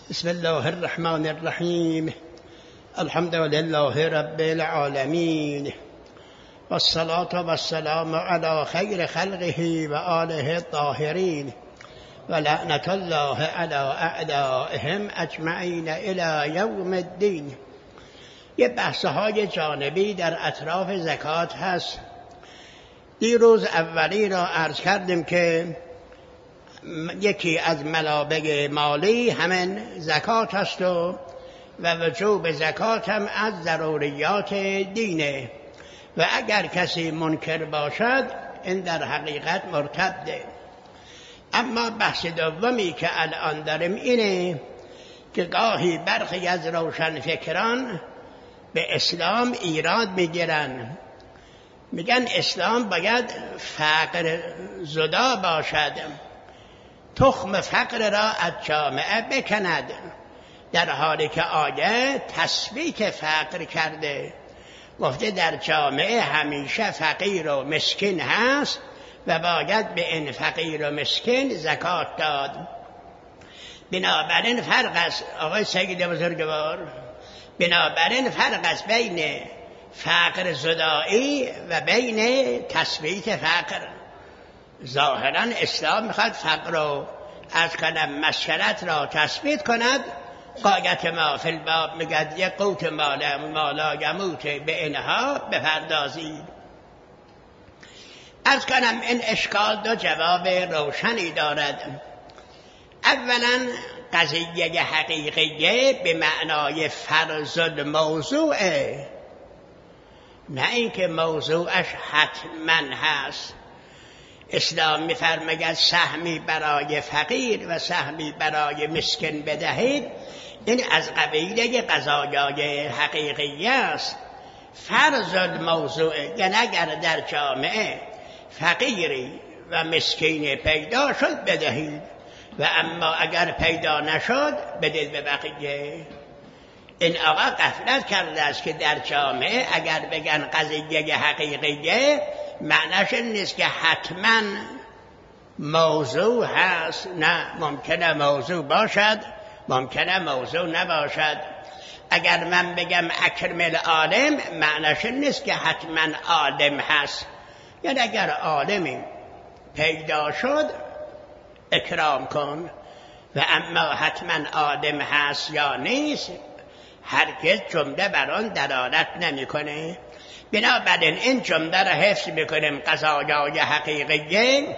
بسم الله الرحمن الرحیم. الحمد لله رب العالمین والصلاة والسلام علی خیر خلقه و آله الطاهرین و لعنت الله علی اعدائهم اجمعین الی یوم الدین. یه بحث‌های جانبی در اطراف زکات هست. دیروز اولی را عرض کردیم که یکی از منابع مالی همین زکات است و وجوب زکات هم از ضروریات دینه و اگر کسی منکر باشد این در حقیقت مرتده. اما بحث دومی که الان داریم اینه که گاهی برخی از روشنفکران به اسلام ایراد میگیرن، میگن اسلام باید فقر زدا باشد، تخم فقر را از جامعه بکند، در حالی که آیه تثبیت فقر کرده، گفته در جامعه همیشه فقیر و مسکین هست و باید به این فقیر و مسکین زکات داد. بنابراین فرق است آقای سید بزرگوار، بنابراین فرق است بین فقر زدایی و بین تثبیت فقر. ظاهرا اسلام میخواد فقر رو از کنم مسکنت را تثبیت کند. قایت ما فی الباب میگد یک قوت مالا یموت به اینها بپردازید. از کنم این اشکال دو جواب روشنی دارد. اولا قضیه حقیقیه به معنای فرض الموضوعه، نه اینکه موضوعش حتما هست. اسلام می‌فرماید سهمی برای فقیر و سهمی برای مسکین بدهید، این از قبیله قضایای حقیقی است. فرض الموضوع یعنی اگر در جامعه فقیری و مسکین پیدا شد بدهید و اما اگر پیدا نشد بدید به بقیه. این آقا غفلت کرده است که در جامعه اگر بگن قضیه حقیقیه معنیش نیست که حتما موضوع هست. نه، ممکنه موضوع باشد، ممکنه موضوع نباشد. اگر من بگم اکرم العالم معنیش نیست که حتما عالم هست. یعنی اگر عالمی پیدا شد اکرام کن و اما حتما عالم هست یا نیست هرگز جمله بر آن دلالت نمیکنه. بنابراین این جمله را حفظ میکنیم. قضایای حقیقیه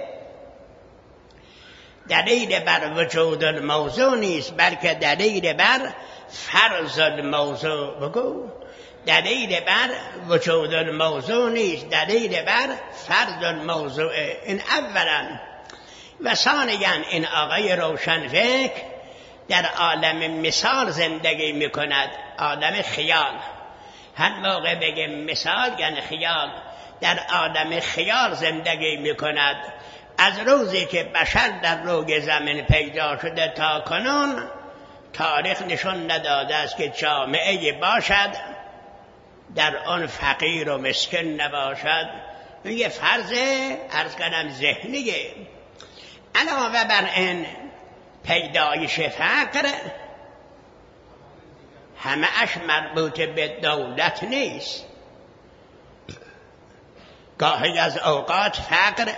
دلیل بر وجود الموضوع نیست بلکه دلیل بر فرض الموضوع. بگو دلیل بر وجود الموضوع نیست، دلیل بر فرض الموضوع. این اولا. و ثانیا این آقای روشنفکر در عالم مثال زندگی میکند، عالم خیال. هر موقع بگیم مثال یعنی خیال، در عالم خیال زندگی میکند. از روزی که بشر در روی زمین پیدا شده تا کنون تاریخ نشون نداده است که جامعه باشد در آن فقیر و مسکین نباشد. این یه فرض عرض کنم ذهنیه. علاوه بر این پیدایش فقر همه اش مربوط به دولت نیست. گاهی از اوقات فقر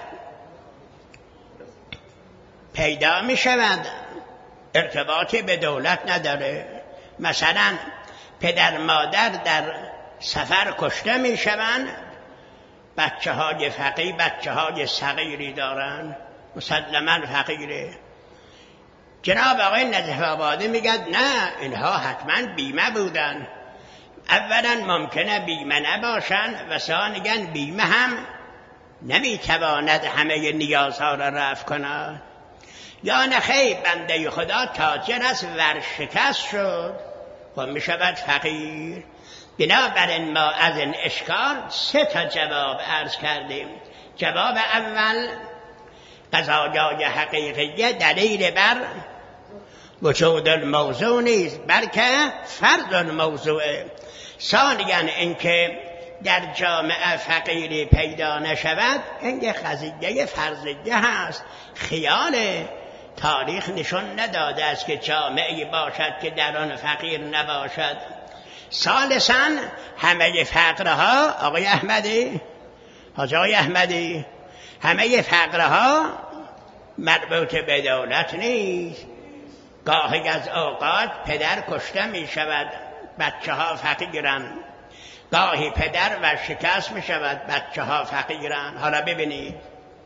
پیدا می شود ارتباطی به دولت نداره. مثلا پدر مادر در سفر کشته می شوند، بچه های فقیر بچه های صغیری دارن، مسلما فقیره. جناب آقای نجف آبادی میگد نه اینها حتما بیمه بودن. اولا ممکنه بیمه نباشن و ثانیا بیمه هم نمیتواند همه نیازها را رفع کند. یا نخیر بنده خدا تاجر است ورشکست شد و میشود فقیر. بنابراین ما از این اشکال سه تا جواب عرض کردیم. جواب اول قضایای حقیقیه دلیل بر وجود الموضوع نیست بلکه فرض الموضوع. ثانیا اینکه در جامعه فقیری پیدا نشود این یه قضیه فرضیه هست، خیاله. تاریخ نشون نداده است که جامعه‌ای باشد که در آن فقیر نباشد. ثالثاً همه فقرها آقای احمدی، حاج آقای احمدی، همه فقرها مربوط به دولت نیست. گاهی از اوقات پدر کشته می شود، بچه ها فقیرن. گاهی پدر ورشکست می شود، بچه ها فقیرن. حالا ببینید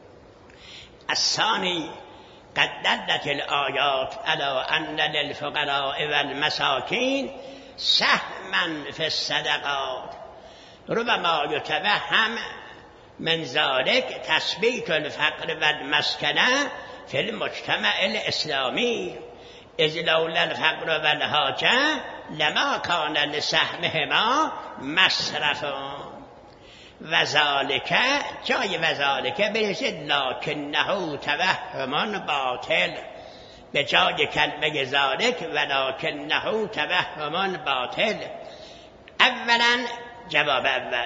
الثانی قد دلت الآیات علی ان للفقراء والمساکین سهما فی الصدقات ربما یتوهم من ذلك تثبیت الفقر والمسکنه فی المجتمع الاسلامی اذ لولا الفقر والحاجه لما کان لسهمهما مصرفا وذالک جای وذالک بنویسید لکنه توهم باطل، به جای کلمه ذالک ولکنه توهم باطل. اولا جواب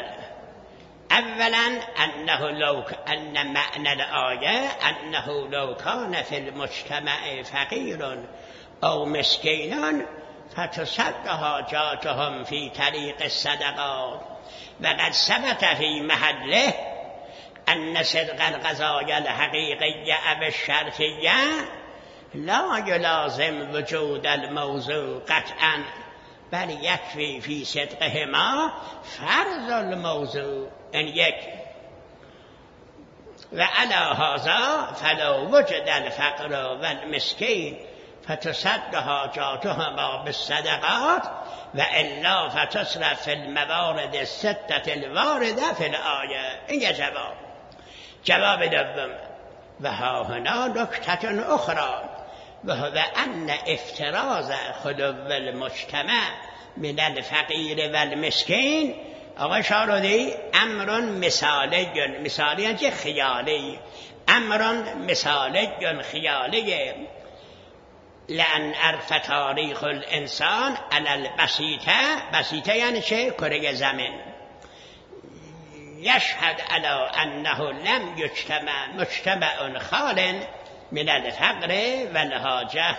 اولا ان معنی الآیه انه لو کان فی المجتمع فقیر او مسکین فتصد حاجاتهم فی طریق الصدقات وقد ثبت فی محله ان صدق القضايا الحقیقیه او الشرطیه لا یلازم وجود الموضوع قطعا بل یکفی فی صدقهما فرض الموضوع. این یک. و علی هذا فلو وجد الفقر والمسکین فتصد حاجاتهما بالصدقات و الا فتصرف فی الموارد السته الوارده فی الآیه. این یه جواب دوم و ها هنا نکته اخرى و هو ان افتراض خلو المجتمع من الفقیر والمسکین آقای شارودی امر مثالی یعنی خیالی، امر مثالی خیالی لأن عرف تاریخ الانسان علی البسیطه یعنی چه؟ کره زمین یشهد علی انه لم یجتمع مجتمع خال من الفقر والحاجه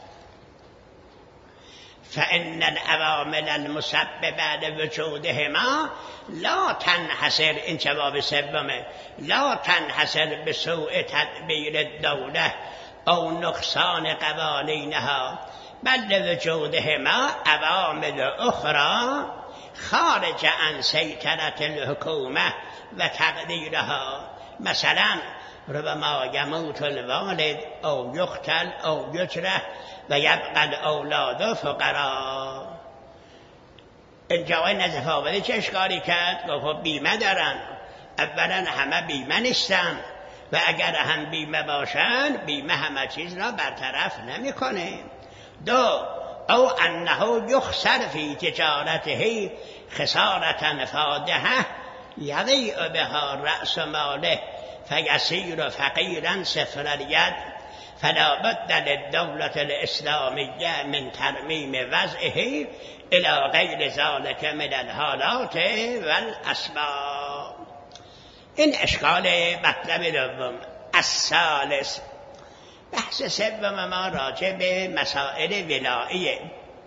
فإن العوامل المسببه لوجودهما لا تنحصر، این جواب سومه، لا تنحصر بسوء تدبیر الدوله او نقصان قوانینها بل لوجودهما عوامل اخرى خارج عن سیطرة الحکومه و تقدیرها. مثلا ربما یموت الوالد او یقتل او یجرح و یبقى الاولاد فقراء. اینجا آقای نظف آبادی چه اشکالی کرد؟ گفت بیمه دارن. اولا همه بیمه نیستن و اگر هم بیمه باشن بیمه همه چیز را برطرف نمیکنه. دو او انه یخسر فی تجارته خسارة فادحه یضیع بها رأس ماله فیصیر فقیرا صفر الید فلا بد للدولة الاسلامیه من ترمیم وضعه الى غیر ذلك من الحالات والاسباب. این اشکال مطلب دوم. الثالث بحث سوم ما راجع به مسائل ولاییه.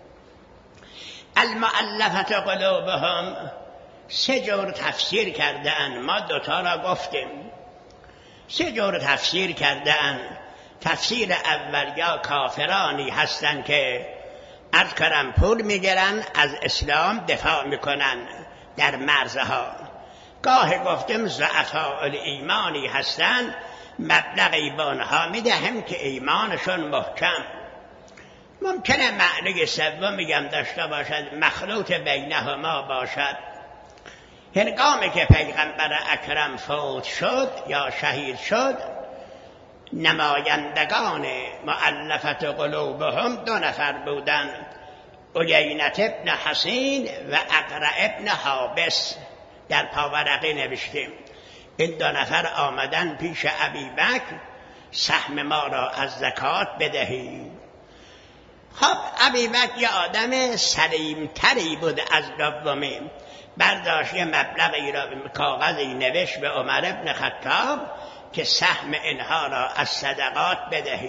المؤلفة قلوبهم سه جور تفسیر کرده اند، ما دوتا را گفتیم. سه جور تفسیر کرده اند. تفسیر اول یا کافرانی هستند که از کرم پول میگیرن از اسلام دفاع میکنن در مرزها. گاهی گفتیم ضعفاء الایمانی هستند، مبلغی به آنها میدهم که ایمانشون محکم. ممکنه معنی سوم میگم داشته باشد، مخلوط بینهما باشد. هنگامی که پیغمبر اکرم فوت شد یا شهید شد، نمایندگان مؤلفت قلوبهم دو نفر بودند، عیینة ابن حصین و اقرع ابن حابس. در پاورقی نوشتیم. این دو نفر آمدن پیش ابیبکر سهم ما را از زکات بدهید. خب ابیبکر یه آدم سلیمتری بود از دومی، برداشت یه مبلغی را کاغذی نوشت به عمر ابن خطاب که سهم اینها را از صدقات بدهید.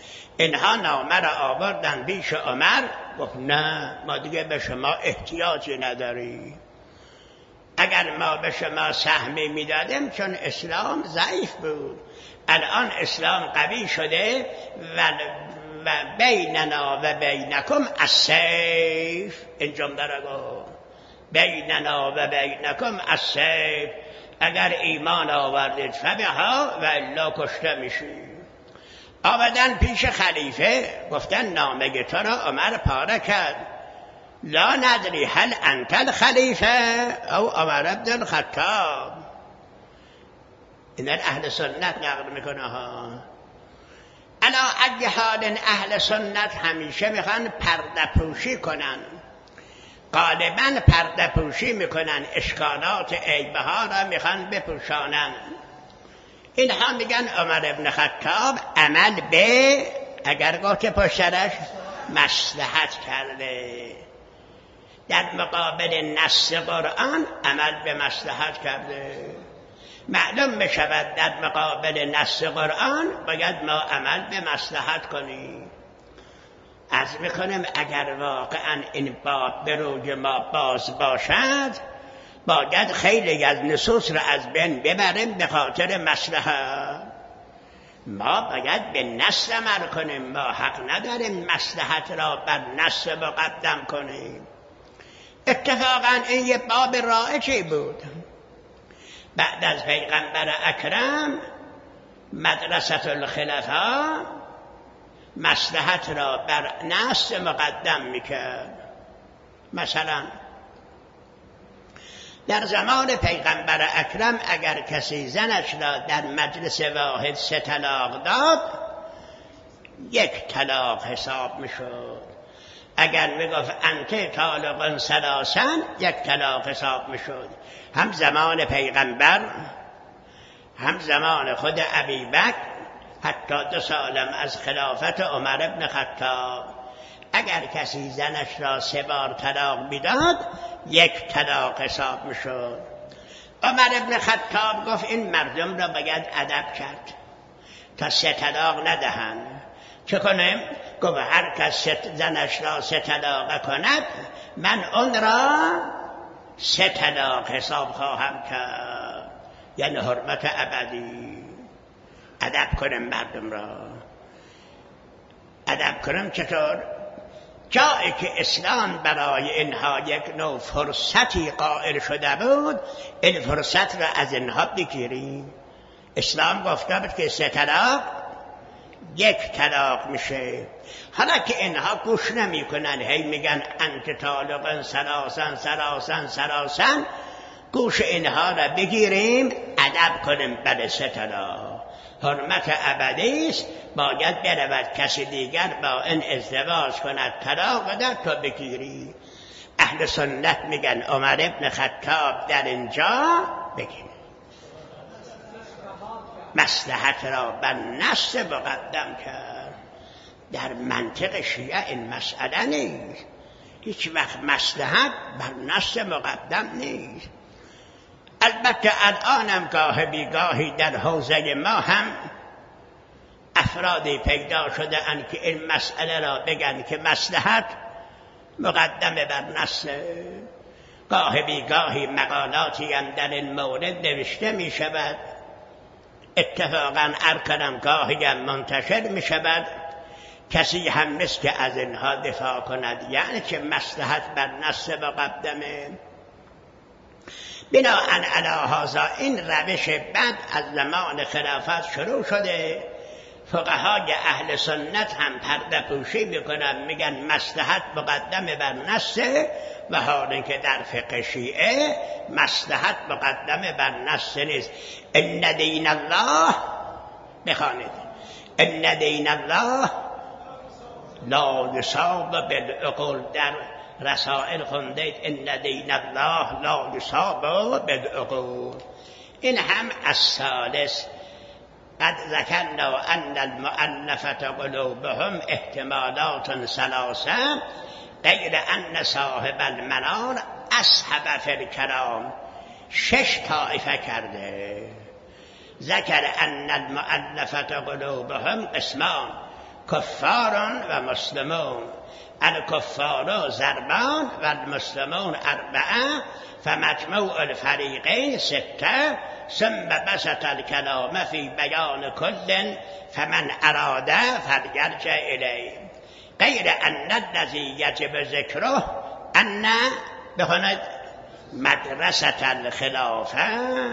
اینها نامه را آوردن پیش عمر. گفت نه، ما دیگه به شما احتیاجی نداریم. اگر ما به شما سهمی میدادیم، چون اسلام ضعیف بود، الان اسلام قوی شده و بیننا و بینکم السیف. این جمله را گفت، بیننا و بینکم السیف، اگر ایمان آوردید فبها و الا کشته میشید. آمدن پیش خلیفه، گفتن نامه تو را عمر پاره کرد. لا ندری هل انت الخلیفه او عمر بن الخطاب. این اهل سنت نقل میکنه ها. الا اگه حال اهل سنت همیشه میخوان پرده پوشی کنن، غالبا پرده پوشی میکنن، اشکالات عیبه ها را میخوان بپوشانن. اینها میگن عمر بن خطاب عمل به، اگر گفت پشترش مصلحت کرده، در مقابل نص قرآن عمل به مصلحت کرده. معلوم میشود در مقابل نص قرآن باید ما عمل به مصلحت کنیم. عرض میکنم اگر واقعا این باب به روی ما باز باشد، باید خیلی از نصوص را از بین ببریم به خاطر مصلحت. ما باید به نص عمل کنیم، ما حق نداریم مصلحت را بر نص مقدم کنیم. اتفاقا این یه باب رایجی بود. بعد از پیغمبر اکرم مدرسه الخلفاء مصلحت را بر نص مقدم میکرد. مثلا در زمان پیغمبر اکرم اگر کسی زنش را در مجلس واحد 3 طلاق داد، 1 طلاق حساب میشد. اگر میگفت انت طالق ثلاثا، 1 طلاق حساب میشد. هم زمان پیغمبر، هم زمان خود ابوبکر، حتی 2 سالم از خلافت عمر بن خطاب، اگر کسی زنش را 3 بار طلاق میداد، 1 طلاق حساب میشد. عمر بن خطاب گفت این مردم را باید ادب کرد تا 3 طلاق ندهند. چه کنیم؟ گفت هر کس زنش را 3 طلاق کند، من اون را 3 طلاق حساب خواهم کرد، یعنی حرمت ابدی. ادب کنیم مردم را، ادب کنیم. چطور؟ جایی که اسلام برای اینها یک نوع فرصتی قائل شده بود، این فرصت را از اینها بگیریم. اسلام گفته بود که 3 طلاق 1 طلاق میشه. حالا که اینها گوش نمی کنن، هی میگن انت طالق ثلاثا ثلاثا ثلاثا، گوش اینها را بگیریم، ادب کنیم. بله 3 طلاق حرمت ابدی است، باید برود کسی دیگر با این ازدواج کند، طلاق بده تا بگیری. اهل سنت میگن عمر ابن خطاب در اینجا بگین مصلحت را بر نص مقدم کرد. در منطق شیعه این مسئله نیست، هیچ وقت مصلحت بر نص مقدم نیست. البته الانم گاه بیگاهی در حوزه ما هم افرادی پیدا شده اند که این مسئله را بگن که مصلحت مقدمه بر نص. گاه بیگاهی مقالاتی هم در این مورد نوشته می شود، اتفاقا ارکنم گاهی هم منتشر می شود. کسی هم نیست که از اینها دفاع کند، یعنی که مصلحت بر نص مقدمه. بناءً علی هذا این روش بد از زمان خلافت شروع شده. فقهای اهل سنت هم پرده پوشی میکنن، میگن مصلحت مقدمه بر نص، و حالی که در فقه شیعه مصلحت مقدمه بر نص نیست. ان دین الله، بخوانید، ان دین الله لا یصاب بالعقول. در رسائل خوندید ان دین الله لا یصاب بالعقول. این هم الثالث قد ذکرنا ان المؤلفة قلوبهم احتمالات 3 غیر ان صاحب المنار اصحب فی الکلام. 6 طایفه کرده. ذکر ان المؤلفة قلوبهم قسمان، کفار و مسلمون، الکفار ضربان و المسلمون اربعه فمجموع الفریقین سته ثم بسط الکلام فی بیان کل فمن اراد فلیرجع الیه غیر ان الذی یجب ذکره ان بخواند مدرسه الخلافه.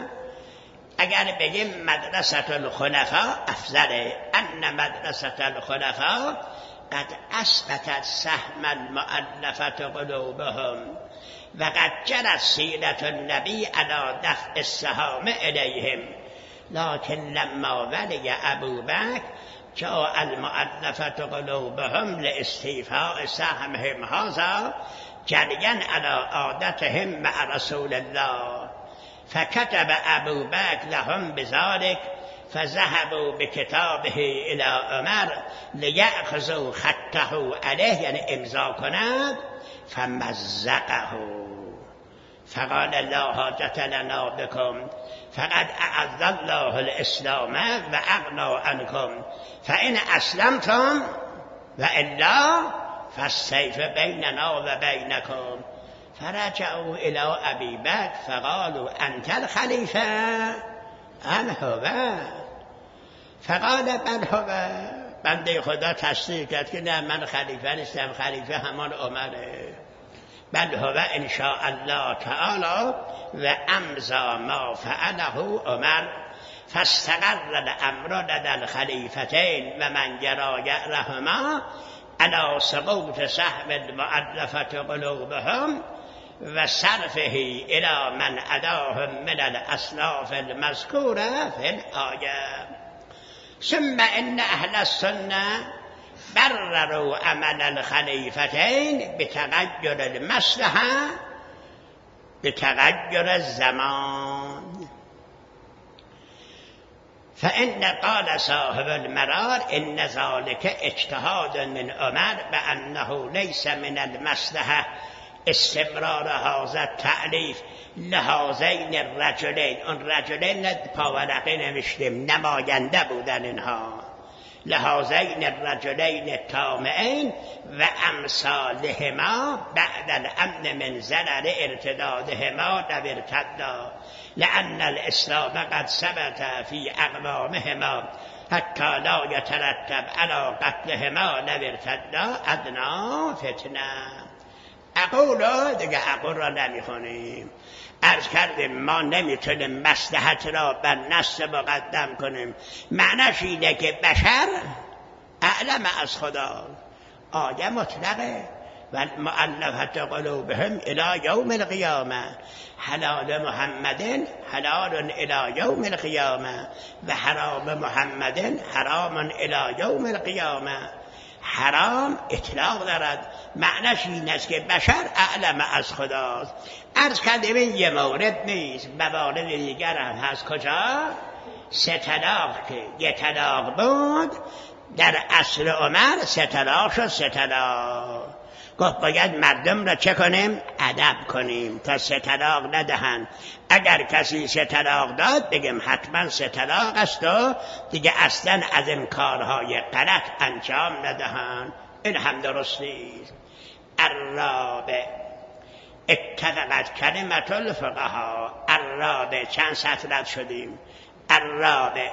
اگر بگیم مدرسه الخلفاء افضله، ان مدرسه الخلفاء قد اثبتت سهم المؤلفه قلوبهم و قد جرت سیرت النبی علی دفع السهام الیهم لكن لما ولی ابو بکر جاء المؤلفه قلوبهم لاستیفاء سهمهم هذا جریا علی عادتهم مع رسول الله فكتب ابو بکر لهم بذلك فذهبوا بكتابه الى عمر لیأخذوا خطه علیه، یعنی امضا کند، فمزقه فقال لا حاجة لنا بكم فقد اعز الله الاسلام و اغنى عنكم فان اسلمتم و الا فالسيف بيننا و بينكم. فرجعوا الى ابي بکر فقالوا انت الخلیفه ام هو؟ فقال بل هو. بنده خدا تصدیق کرد که نه، من خلیفه نیستم، خلیفه همان عمره. بل هو ان شاء الله تعالی و امضا ما فعله عمر فاستقر الامر لدى الخلیفتین و من جرى رحمه على سقوط سهم المؤلفه قلوبهم و صرفه الى من اداهم من الاسلاف المذکوره فی الآیه. ثم ان اهل السنه برروا عمل الخلیفتین بتغیر المصلحه بتغیر الزمان. فإن قال صاحب المرار إن ذلك اجتهاد من عمر بأنه ليس من المصلحة استمرار هذا التألیف لهذین الرجلین. اون رجلین پاورقی نوشتیم، نماینده بودن اینها. لهذین الرجلین الطامعین و امثالهما بعد الامن من ضرر ارتدادهما لو ارتدا لأن الاسلام قد ثبت في اقوامهما حتی لا يترتب على قتلهما لو ارتدا ادنی فتنه. اقول دیگه اقول را نمیخونیم. عرض کردیم ما نمیتونیم مصلحت را بر نص مقدم کنیم. معنیش اینه که بشر اعلم از خدا. آیه مطلقه و مؤلفه قلوبهم الی یوم القیامه حلال محمد حلال الی یوم القیامه و حرام محمد حرام الی یوم القیامه. حرام اطلاق دارد، معنیش این است که بشر اعلم از خداست. عرض کردیم این یه مورد نیست، موارد دیگر هم هست. کجا؟ سه طلاق که یه طلاق بود در عصر عمر، سه طلاق شد. سه طلاق گفت باید مردم را چه کنیم؟ ادب کنیم تا سه طلاق ندهند. اگر کسی سه طلاق داد بگیم حتما سه طلاق است و دیگه اصلا از این کارهای غلط انجام ندهند. این هم درست نیست. الرابع اتفقت کلمت الفقها. الرابع چند سطر شدیم؟ الرابع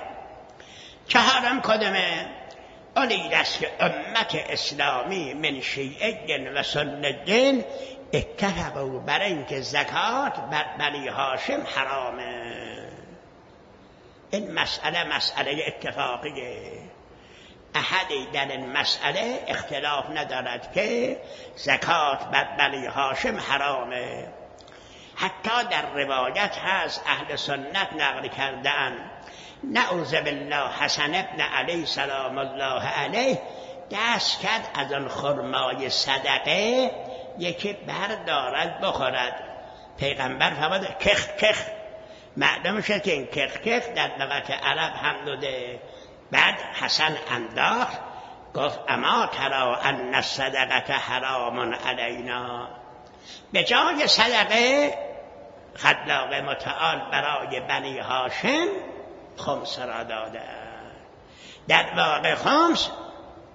چهارم کدومه؟ اونید است که امت اسلامی من شیعه و سنیین اتفقوا بر اینکه زکات بر بنی هاشم حرامه. این مسئله اتفاقیه. احدی در این مسئله اختلاف ندارد که زکات بر بنی هاشم حرامه. حتی در روایت هست اهل سنت نقل کردن نعوذ بالله حسن ابن علی سلام الله علیه دست کرد از آن خرمای صدقه یکی بردارد بخورد. پیغمبر فرمود کخ کخ. معلوم شد که این کخ کخ در لغت عرب هم داده. بعد حسن انداخت گفت اما ترا ان الصدقه حرام علینا. به جای صدقه خلاق متعال برای بنی هاشم خمس را داده. در واقع خمس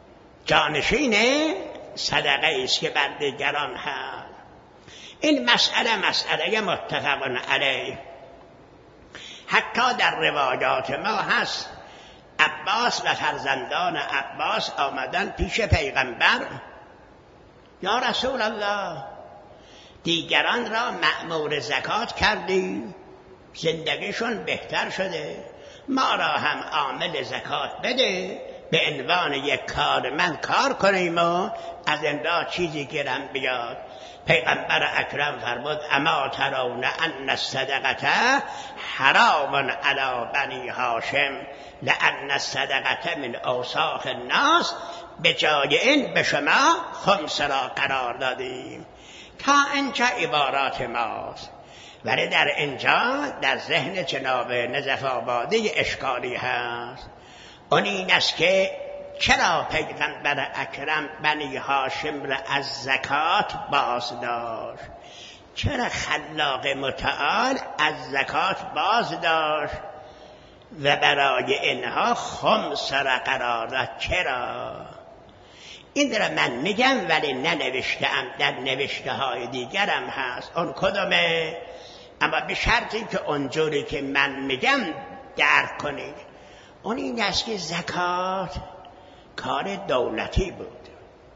جانشین صدقه است که بر دیگران هست. این مسئله متفق علیه. حتی در روایات ما هست عباس و فرزندان عباس آمدن پیش پیغمبر، یا رسول الله دیگران را مأمور زکات کردی، زندگیشون بهتر شده، ما را هم عامل زکات بده، به عنوان یک کارمند کار کنیم و از این راه چیزی گیرم بیاد. پیغمبر اکرم فرمود اما ترون ان الصدقه حرام علی بنی هاشم لان الصدقه من اوساخ الناس، به جای این به شما خمس را قرار دادیم. تا اینجا عبارات ماست، ولی در اینجا در ذهن جناب نجف آبادی اشکالی هست. اون این است که چرا پیغمبر اکرم بنی هاشم را از زکات باز داشت؟ چرا خلاق متعال از زکات باز داشت و برای اینها خمس را قرار داد؟ چرا؟ این را من میگم ولی ننوشتم، در نوشته های دیگرم هست. اون کدومه؟ اما به شرطی که اونجوری که من میگم درک کنید. اون این است که زکات کار دولتی بود.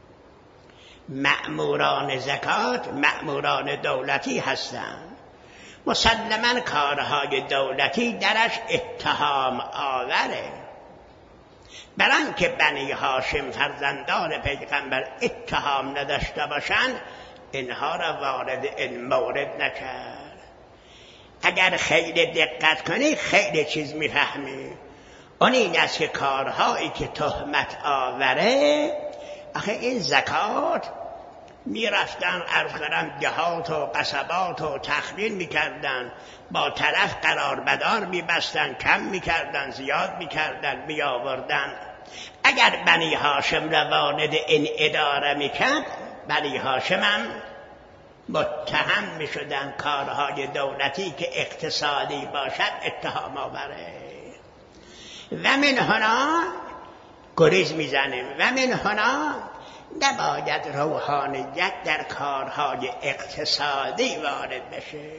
مأموران زکات مأموران دولتی هستند. مسلماً کارهای دولتی درش اتهام آوره. برای آنکه بنی هاشم فرزندان پیغمبر اتهام نداشته باشند، اینها را وارد این مورد نکرد. اگر خیلی دقت کنی خیلی چیز میفهمی. اون این است که کارهایی که تهمت آوره، آخه این زکات میرفتن ارزقرم دهات و قصبات و تخمین میکردن، با طرف قرار بدار میبستن، کم میکردن، زیاد میکردن، میآوردن. اگر بنی هاشم را وارد این اداره میکرد، بنی هاشم هم متهم میشدن کارهای دولتی که اقتصادی باشد اتهام آوره. و من هنا گریز میزنیم و من هنا نباید روحانیت در کارهای اقتصادی وارد بشه.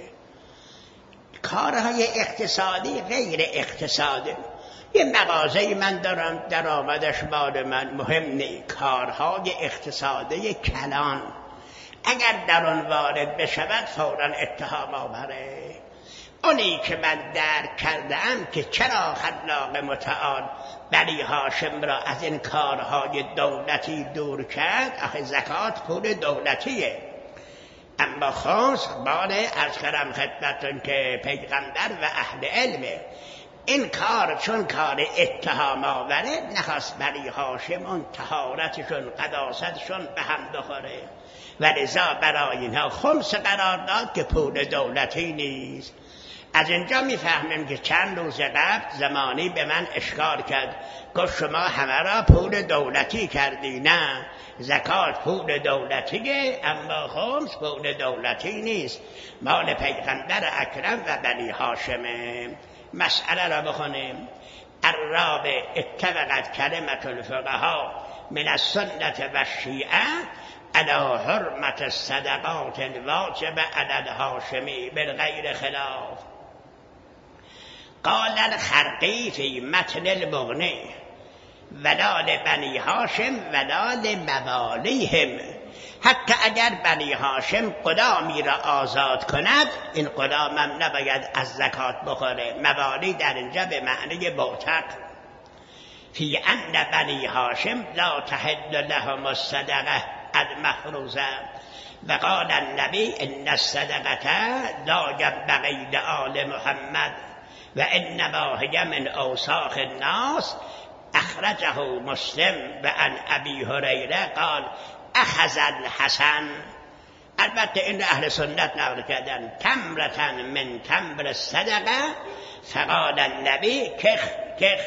کارهای اقتصادی غیر اقتصادی. یه مغازه من دارم درآمدش مال من مهم نیست. کارهای اقتصادی کلان اگر در آن وارد بشود فوراً اتهام آوره. اونی که من درک کردم که چرا خلاق متعال بنی هاشم را از این کارهای دولتی دور کرد، آخه زکات پول دولتیه. اما خاص باله از کردم خدمتون که پیغمبر و اهل علمه، این کار چون کار اتهام آوره، نخواست بنی هاشم اون طهارتشون قداستشون به هم بخوره و لذا برای اینها خمس قرار داد که پول دولتی نیست. از اینجا میفهمیم که چند روز قبل زمانی به من اشکال کرد، گفت شما همه را پول دولتی کردی. نه، زکات پول دولتیه اما خمس پول دولتی نیست، مال پیغمبر اکرم و بنی هاشمه. مسئله را بخونیم. الرابع اتفقت کلمة الفقهاء من السنة و الشیعه على حرمة الصدقات الواجبة على الهاشمی بالغیر خلاف. قال الخرقی فی متن المغنی ولا لبنی هاشم ولا لموالیهم. حتی اگر بنی هاشم غلامی را آزاد کند، این غلام هم نباید از زکات بخوره. موالی در اینجا به معنی معتق. فی ان بنی هاشم لا تحل لهم الصدقه المحروزه و قال النبی ان الصدقه لا ينبغي لآل محمد و انما هي من اوساخ الناس. اخرجه مسلم و عن ابی هریره قال اخذ الحسن. البته این اهل سنت نقل کردن تمرة من تمر الصدقه فقال النبی کخ کخ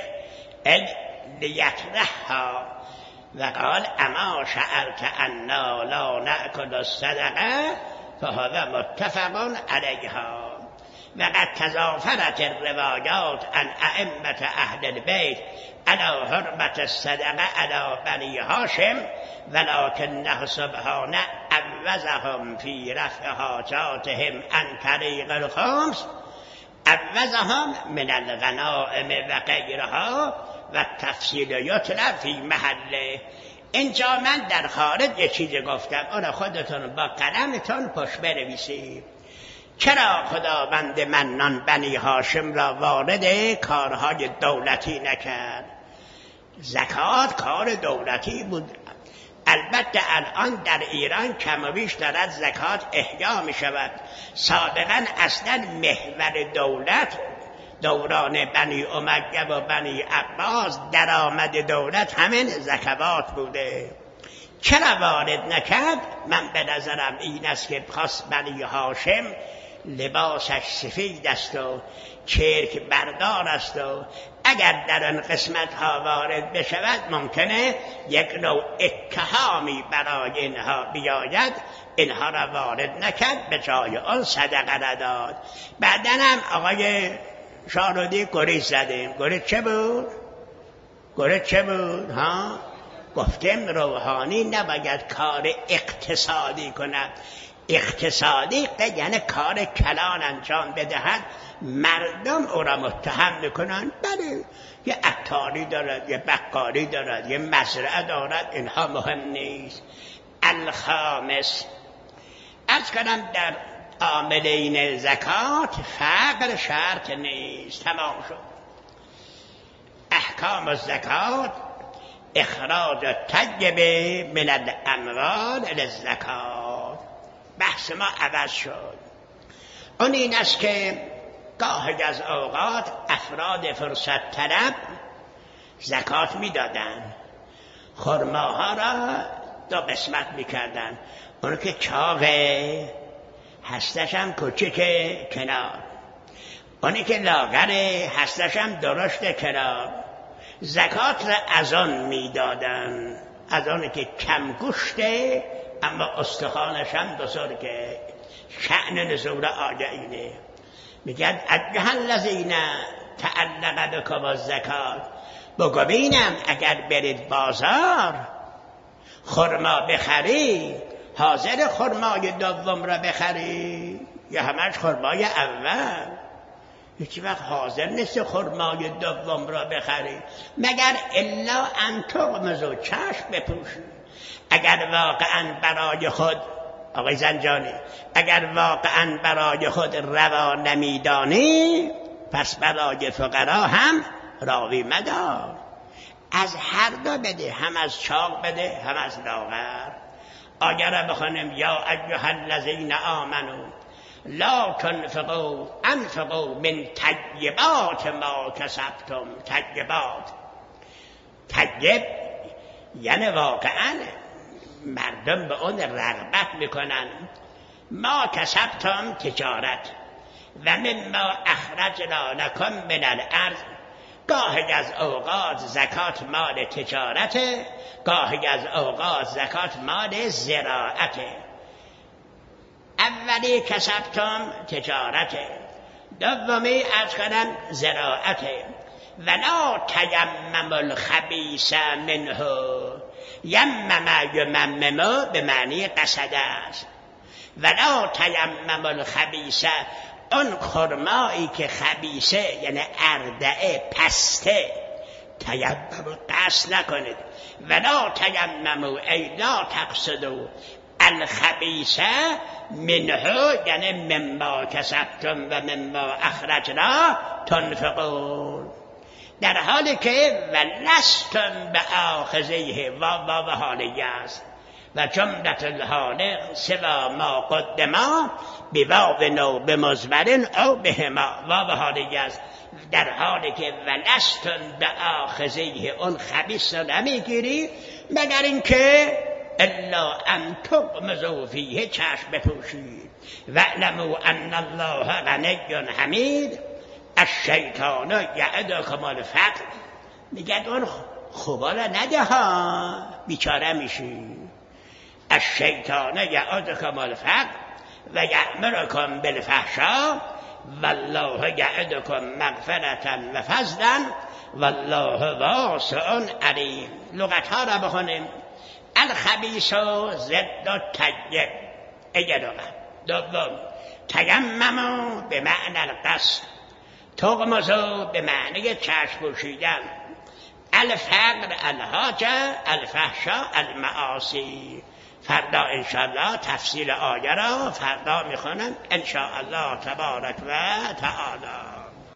لیکرهها و قال اما شعرت انا لا نأکل الصدقه فهذا متفق علیها. و قد تضافرت الروایات عن ائمة اهل البیت علی حرمت الصدقه علی بنی هاشم ولکنه سبحانه عوضهم فی رفع حاجاتهم عن طریق الخمس، عوضهم من الغنائم و غیرها و تفصیل یطلب فی محله. اینجا من در خارج یه چیزی گفتم، اون خودتون با قلمتون پشت بنویسید. چرا خداوند منان بنی هاشم را وارد کارهای دولتی نکرد؟ زکات کار دولتی بود. البته الان در ایران کم و بیش دارد زکات احیا می شود. سابقا اصلا محور دولت دوران بنی امیه و بنی عباس درآمد دولت همین زکات بوده. چرا وارد نکرد؟ من به نظرم این است که خاص بنی هاشم لباسش سفید است و چرک بردار است و اگر در آن قسمت ها وارد بشود ممکنه یک نوع اتهامی برای اینها بیاید. اینها را وارد نکرد، به جای آن صدقه نداد. بعداً هم آقای شارودی گریز زدیم. گریز چه بود؟ گریز چه بود؟ ها؟ گفتیم روحانی نباید کار اقتصادی کند. اقتصادی یعنی کار کلان انجام بدهد، مردم او را متهم میکنن. بله یه عطاری دارد، یه بقالی دارد، یه مزرعه دارد، اینها مهم نیست. الخامس، عرض کنم در عاملین زکات فقر شرط نیست. تمام شد. احکام الزکات اخراج الطیب من الاموال للزکات. بحث ما عوض شد. اون این است که گاهی از اوقات افراد فرصت طلب زکات میدادن، خرماها را دو قسمت میکردن. اون که چاقه هستش هم کوچیک کنار، اونی که لاغره هستش هم درشت کنار. زکات را از آن میدادن، از آن که کم گوشته اما استخوانش هم بزرگه. شأن نزول آیه اینه. میگن ایها الذین تعلق بکم الزکات، بگو بینم اگر برید بازار خرما بخری، حاضر خرمای دوم را بخری یا همش خرمای اول؟ هیچ وقت حاضر نیست خرمای دوم را بخری مگر الا ان تغمضوا، چشم بپوشی. اگر واقعا برای خود، آقای زنجانی، اگر واقعا برای خود روا نمیدانی پس برای فقرا هم راوی مدار. از هر دو بده، هم از چاق بده هم از لاغر. آیه را بخونیم یا ایها الذین آمنوا لا تنفقوا انفقوا من طیبات ما کسبتم. طیب یعنی واقعا مردم به اون رغبت میکنن. ما کسبتم تجارت و مما اخرجنا لکم من الارض. گاهی از اوقات زکات مال تجارته، گاهی از اوقات زکات مال زراعته. اولی کسبتم تجارته، دومی از کنم زراعته. ولا تیمموا الخبیث منه، یمم یممم به معنی قصد است. ولا تیمموا الخبیث، اون خرمایی که خبیثه یعنی اردعه پسته، تیمموا قصد نکنید. ولا تیمموا ای لا تقصدوا الخبیث منه یعنی مما کسبتم و مما اخرجنا تنفقون، در حالی که ولستم به آخذیه و حالیه است و جملت الحال سوا ما قدما بواو نو بمزمرن او بهما و حالیه است، در حالی که ولستم به آخذیه اون خبیث رو نمیگیری مگر اینکه الا ان تغمضوا فیه، چشم بپوشید. واعلموا ان الله غنی حمید الشیطان یعدکم الفقر. میگه اون خوبا را نده ها، بیچاره میشی. الشیطان یعدکم الفقر و یأمرکم بالفحشاء والله یعدکم مغفرة و فضلا والله واسع علیم. لغتها را بخونیم. الخبیث ضد الطیب، اگه لغت. دوم تیمموا به معنی القصد، تغمزوا به معنی چشم پوشیدن. الفقر الحاجه، الفحشاء المعاصی. فردا انشاءالله تفصیل آیه را فردا میخونم انشاءالله تبارک و تعالی.